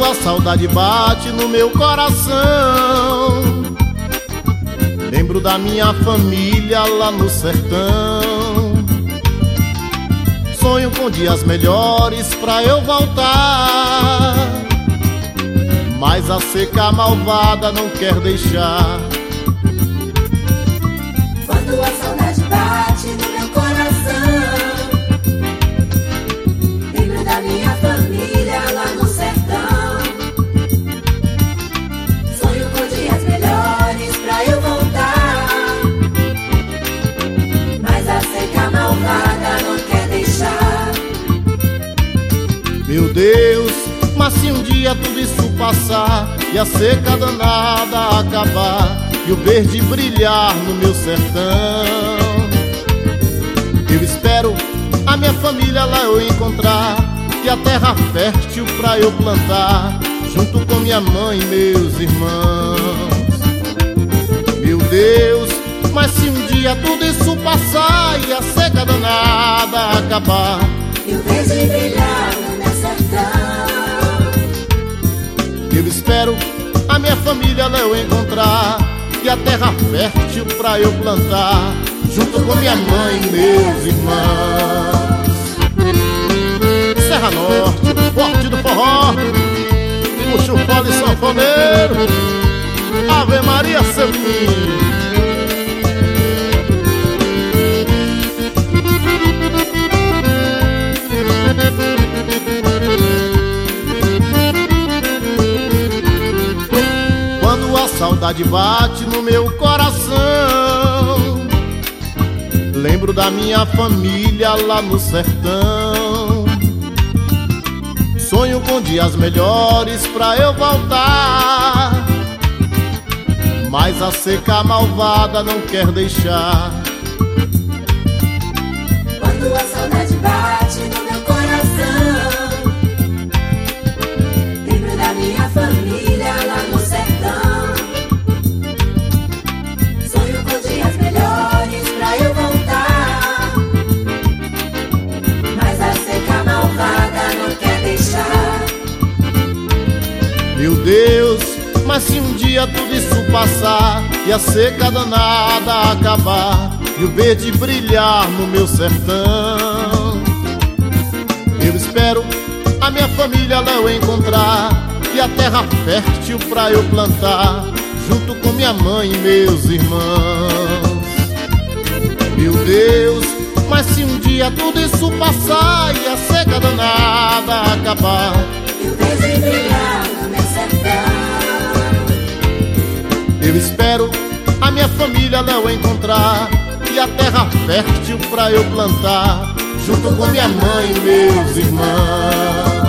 a saudade bate no meu coração, lembro da minha família lá no sertão. Sonho com dias melhores pra eu voltar, mas a seca malvada não quer deixar. Quando a saudade bate no meu coração, lembro da minha família lá no sertão. Sonho com dias melhores pra eu voltar, mas a seca malvada não quer deixar. Meu Deus, mas se um dia tudo isso passar e a seca danada acabar e o verde brilhar no meu sertão, eu espero a minha família lá eu encontrar e a terra fértil pra eu plantar, junto com minha mãe e meus irmãos. Meu Deus, mas se um dia tudo isso passar e a seca danada acabar E o verde brilhar no meu sertão, eu espero a minha família lá eu encontrar e a terra fértil pra eu plantar, junto com minha mãe e meus irmãos. Serra Norte, forte do forró, puxa o fole sanfoneiro, Ave Maria Seminha. Quando a saudade bate no meu coração, lembro da minha família lá no sertão. Sonho com dias melhores pra eu voltar, mas a seca malvada não quer deixar. quando a saudade bate no meu coração, lembro da minha família lá no sertão. Sonho com dias melhores pra eu voltar, mas a seca malvada não quer deixar. Meu Deus, mas se um dia tudo isso passar e a seca danada acabar e o verde brilhar no meu sertão, eu espero a minha família lá eu encontrar e a terra fértil pra eu plantar, junto com minha mãe e meus irmãos. Meu Deus, mas se um dia tudo isso passar e a seca danada acabar E o verde brilhar no meu sertão, eu espero a minha família lá eu encontrar e a terra fértil pra eu plantar, junto com minha mãe e meus irmãos.